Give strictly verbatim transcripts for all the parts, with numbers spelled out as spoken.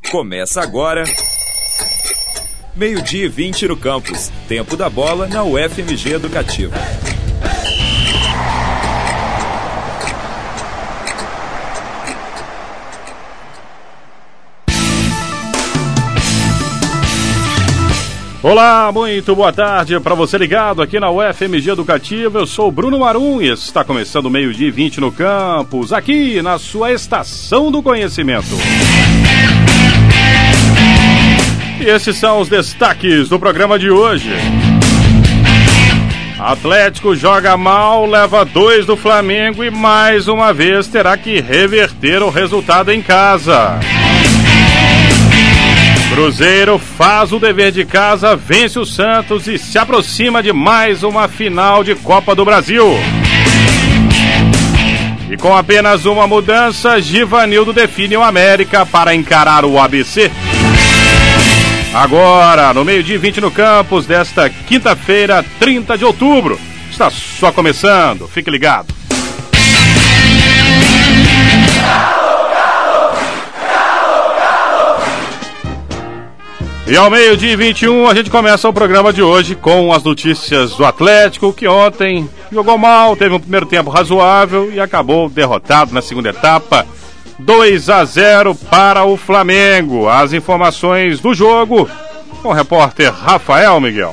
Começa agora, meio-dia e vinte no campus. Tempo da bola na U F M G Educativa. Olá, muito boa tarde para você ligado aqui na U F M G Educativa. Eu sou o Bruno Marum e está começando o meio-dia e vinte no campus, aqui na sua Estação do Conhecimento. E esses são os destaques do programa de hoje. Atlético joga mal, leva dois do Flamengo e mais uma vez terá que reverter o resultado em casa. Cruzeiro faz o dever de casa, vence o Santos e se aproxima de mais uma final de Copa do Brasil. E com apenas uma mudança, Givanildo define o América para encarar o A B C. Agora, no meio-dia e vinte no campus desta quinta-feira, trinta de outubro. Está só começando, fique ligado. E ao meio-dia e vinte e um a gente começa o programa de hoje com as notícias do Atlético, que ontem jogou mal, teve um primeiro tempo razoável e acabou derrotado na segunda etapa, dois a zero para o Flamengo. As informações do jogo com o repórter Rafael Miguel.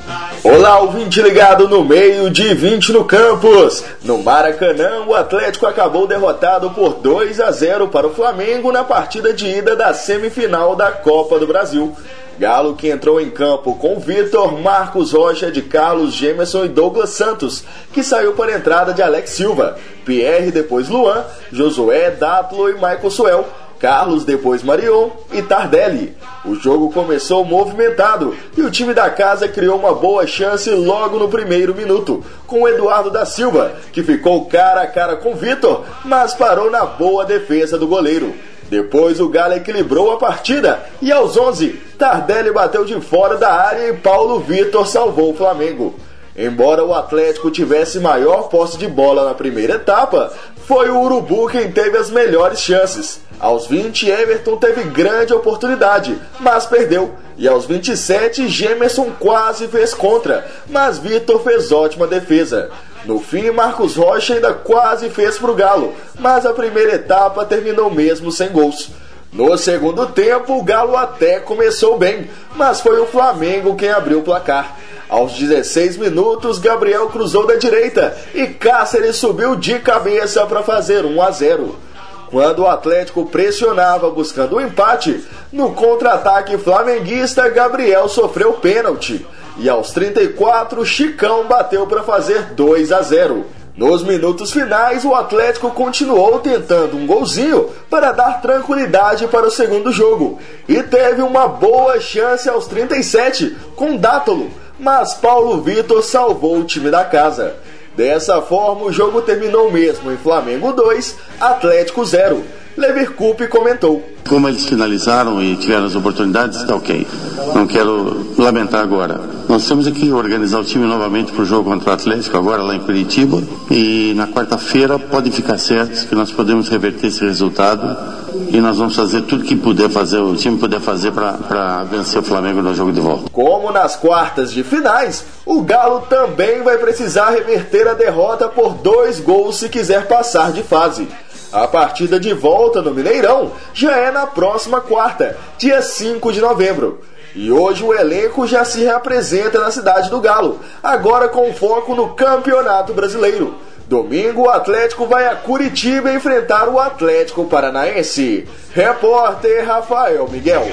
Olá, ouvinte ligado no meio-dia e vinte no campus. No Maracanã, o Atlético acabou derrotado por dois a zero para o Flamengo na partida de ida da semifinal da Copa do Brasil. Galo, que entrou em campo com Vitor, Marcos Rocha, de Carlos, Gemerson e Douglas Santos, que saiu para a entrada de Alex Silva, Pierre, depois Luan, Josué, Dátolo e Michael Suel, Carlos, depois Marion e Tardelli. O jogo começou movimentado e o time da casa criou uma boa chance logo no primeiro minuto, com o Eduardo da Silva, que ficou cara a cara com Vitor, mas parou na boa defesa do goleiro. Depois o Galo equilibrou a partida e aos onze, Tardelli bateu de fora da área e Paulo Vitor salvou o Flamengo. Embora o Atlético tivesse maior posse de bola na primeira etapa, foi o Urubu quem teve as melhores chances. Aos vinte, Everton teve grande oportunidade, mas perdeu. E aos vinte e sete, Gemerson quase fez contra, mas Vitor fez ótima defesa. No fim, Marcos Rocha ainda quase fez pro Galo, mas a primeira etapa terminou mesmo sem gols. No segundo tempo, o Galo até começou bem, mas foi o Flamengo quem abriu o placar. Aos dezesseis minutos, Gabriel cruzou da direita e Cáceres subiu de cabeça para fazer um a zero. Quando o Atlético pressionava buscando o empate, no contra-ataque flamenguista, Gabriel sofreu pênalti. E aos trinta e quatro, Chicão bateu para fazer dois a zero. Nos minutos finais, o Atlético continuou tentando um golzinho para dar tranquilidade para o segundo jogo. E teve uma boa chance aos trinta e sete, com Dátolo, mas Paulo Vitor salvou o time da casa. Dessa forma, o jogo terminou mesmo em Flamengo dois, Atlético zero. Leverkusen comentou: como eles finalizaram e tiveram as oportunidades, está ok. Não quero lamentar agora. Nós temos que organizar o time novamente para o jogo contra o Atlético, agora lá em Curitiba. E na quarta-feira podem ficar certos que nós podemos reverter esse resultado. E nós vamos fazer tudo que puder fazer, o time puder fazer para vencer o Flamengo no jogo de volta. Como nas quartas de finais, o Galo também vai precisar reverter a derrota por dois gols se quiser passar de fase. A partida de volta no Mineirão já é na próxima quarta, dia cinco de novembro. E hoje o elenco já se reapresenta na cidade do Galo, agora com foco no Campeonato Brasileiro. Domingo o Atlético vai a Curitiba enfrentar o Atlético Paranaense. Repórter Rafael Miguel.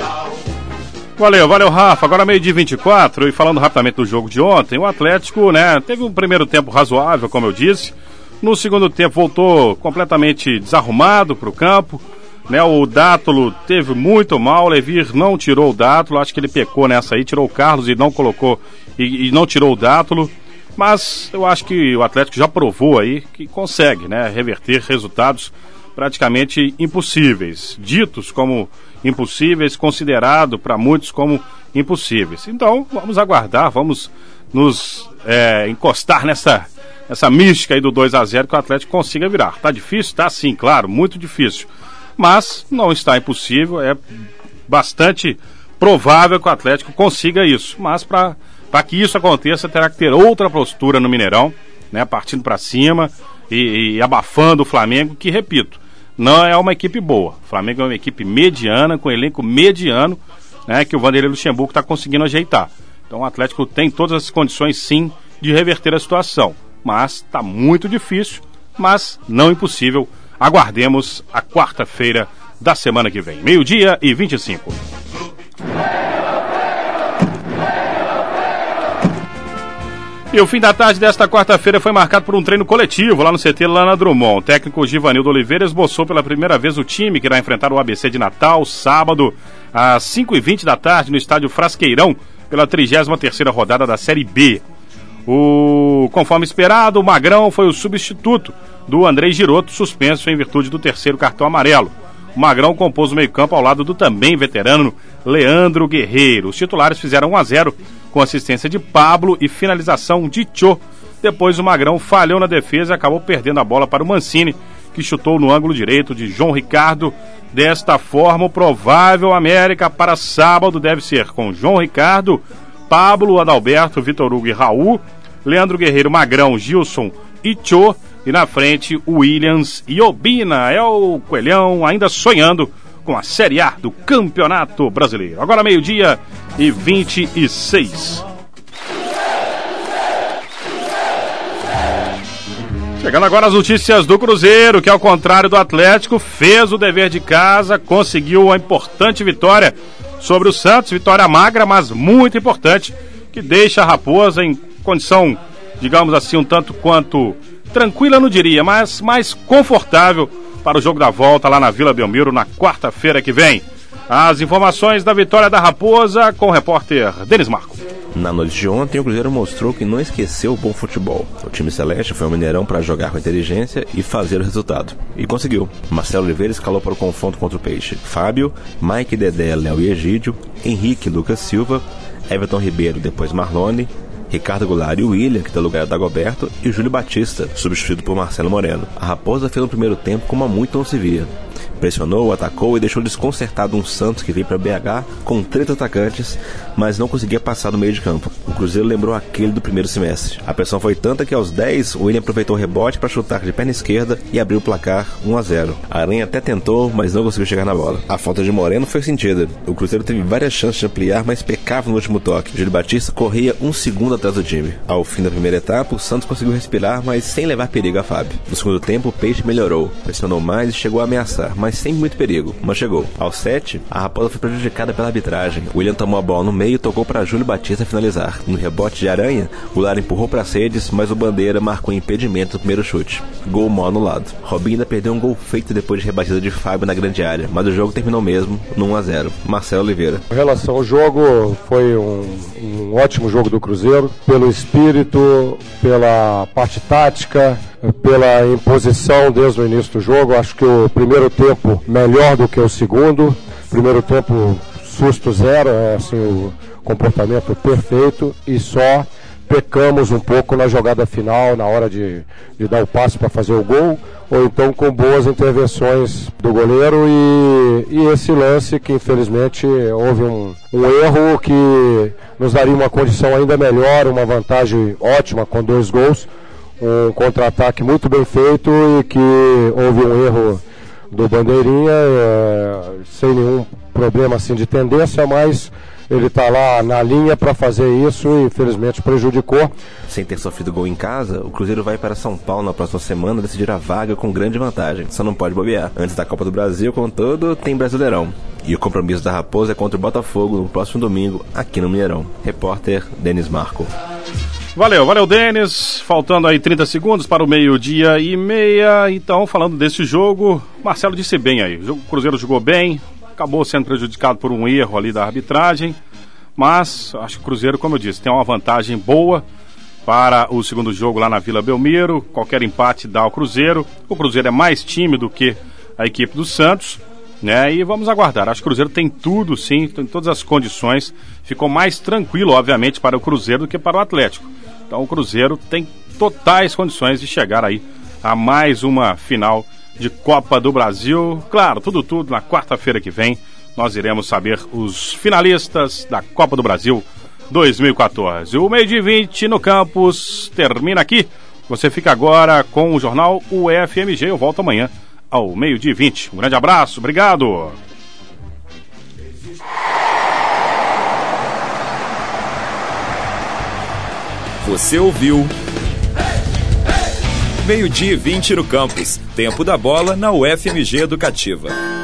Valeu, valeu Rafa. Agora meio-dia e vinte e quatro, e falando rapidamente do jogo de ontem, o Atlético, né, teve um primeiro tempo razoável, como eu disse. No segundo tempo voltou completamente desarrumado para o campo, né? O Dátolo teve muito mal, o Levir não tirou o Dátolo, acho que ele pecou nessa aí, tirou o Carlos e não colocou, e, e não tirou o Dátolo, mas eu acho que o Atlético já provou aí que consegue, né, reverter resultados praticamente impossíveis, ditos como impossíveis, considerado para muitos como impossíveis. Então vamos aguardar, vamos nos é, encostar nessa essa mística aí do dois a zero que o Atlético consiga virar. Tá difícil? Tá sim, claro, muito difícil. Mas não está impossível, é bastante provável que o Atlético consiga isso, mas para que isso aconteça terá que ter outra postura no Mineirão, né, partindo para cima e, e abafando o Flamengo, que, repito, não é uma equipe boa. O Flamengo é uma equipe mediana, com elenco mediano, né, que o Vanderlei Luxemburgo está conseguindo ajeitar. Então o Atlético tem todas as condições, sim, de reverter a situação, mas está muito difícil, mas não impossível. Aguardemos a quarta-feira da semana que vem, meio-dia e vinte e cinco. E o fim da tarde desta quarta-feira foi marcado por um treino coletivo lá no C T Lana Drummond. O técnico Givanildo Oliveira esboçou pela primeira vez o time que irá enfrentar o A B C de Natal, sábado, às cinco e vinte da tarde, no estádio Frasqueirão, pela trigésima terceira rodada da Série B. O, conforme esperado, o Magrão foi o substituto do Andrei Giroto, suspenso em virtude do terceiro cartão amarelo. O Magrão compôs o meio-campo ao lado do também veterano Leandro Guerreiro. Os titulares fizeram um a zero com assistência de Pablo e finalização de Tchô. Depois o Magrão falhou na defesa e acabou perdendo a bola para o Mancini, que chutou no ângulo direito de João Ricardo. Desta forma, o provável América para sábado deve ser com João Ricardo, Pablo, Adalberto, Vitor Hugo e Raul, Leandro Guerreiro, Magrão, Gilson e Tchô. E na frente, o Williams e Obina. É o Coelhão ainda sonhando com a Série A do Campeonato Brasileiro. Agora meio-dia e vinte e seis. Chegando agora as notícias do Cruzeiro, que ao contrário do Atlético, fez o dever de casa, conseguiu uma importante vitória sobre o Santos. Vitória magra, mas muito importante, que deixa a Raposa em condição, digamos assim, um tanto quanto tranquila, não diria, mas mais confortável para o jogo da volta lá na Vila Belmiro na quarta-feira que vem. As informações da vitória da Raposa com o repórter Denis Marco. Na noite de ontem, o Cruzeiro mostrou que não esqueceu o bom futebol. O time celeste foi ao Mineirão para jogar com inteligência e fazer o resultado. E conseguiu. Marcelo Oliveira escalou para o confronto contra o Peixe. Fábio, Mike, Dedé, Léo e Egídio, Henrique, Lucas Silva, Everton Ribeiro, depois Marlone, Ricardo Goulart e William, que dá lugar a Dagoberto, e Júlio Batista, substituído por Marcelo Moreno. A Raposa fez no primeiro tempo como há muito não se via. Pressionou, atacou e deixou desconcertado um Santos que veio para B H com três atacantes, mas não conseguia passar do meio de campo. O Cruzeiro lembrou aquele do primeiro semestre. A pressão foi tanta que aos dez, o William aproveitou o rebote para chutar de perna esquerda e abriu o placar um a zero. A Aranha até tentou, mas não conseguiu chegar na bola. A falta de Moreno foi sentida. O Cruzeiro teve várias chances de ampliar, mas pecava no último toque. Júlio Batista corria um segundo atrás do time. Ao fim da primeira etapa, o Santos conseguiu respirar, mas sem levar perigo a Fábio. No segundo tempo, o Peixe melhorou, pressionou mais e chegou a ameaçar, mas sem muito perigo, mas chegou. Aos sete, a Raposa foi prejudicada pela arbitragem. O William tomou a bola no meio e tocou para Júlio Batista finalizar. No rebote de Aranha, o Lara empurrou para Cedes, mas o Bandeira marcou impedimento no primeiro chute. Gol mal anulado. Robinho ainda perdeu um gol feito depois de rebatida de Fábio na grande área, mas o jogo terminou mesmo no um a zero. Marcelo Oliveira. Em relação ao jogo, foi um, um ótimo jogo do Cruzeiro, pelo espírito, pela parte tática, pela imposição desde o início do jogo. Acho que o primeiro tempo melhor do que o segundo. Primeiro tempo susto zero, é assim o comportamento perfeito, e só pecamos um pouco na jogada final, na hora de, de dar o passe para fazer o gol, ou então com boas intervenções do goleiro e, e esse lance que infelizmente houve um, um erro que nos daria uma condição ainda melhor, uma vantagem ótima com dois gols. Um contra-ataque muito bem feito e que houve um erro do Bandeirinha, é, sem nenhum problema assim de tendência, mas ele está lá na linha para fazer isso e infelizmente prejudicou. Sem ter sofrido gol em casa, o Cruzeiro vai para São Paulo na próxima semana decidir a vaga com grande vantagem. Só não pode bobear. Antes da Copa do Brasil, contudo, tem Brasileirão. E o compromisso da Raposa é contra o Botafogo no próximo domingo, aqui no Mineirão. Repórter Denis Marco. Valeu, valeu, Denis. Faltando aí trinta segundos para o meio-dia e meia. Então, falando desse jogo, Marcelo disse bem aí. O Cruzeiro jogou bem, acabou sendo prejudicado por um erro ali da arbitragem. Mas, acho que o Cruzeiro, como eu disse, tem uma vantagem boa para o segundo jogo lá na Vila Belmiro. Qualquer empate dá ao Cruzeiro. O Cruzeiro é mais time do que a equipe do Santos, né? E vamos aguardar. Acho que o Cruzeiro tem tudo, sim, tem todas as condições. Ficou mais tranquilo, obviamente, para o Cruzeiro do que para o Atlético. Então o Cruzeiro tem totais condições de chegar aí a mais uma final de Copa do Brasil. Claro, tudo, tudo na quarta-feira que vem, nós iremos saber os finalistas da Copa do Brasil dois mil e quatorze. O meio-dia e vinte no campus termina aqui. Você fica agora com o jornal U F M G. Eu volto amanhã ao meio-dia e vinte. Um grande abraço, obrigado. Você ouviu meio-dia e vinte no campus. Tempo da bola na U F M G Educativa.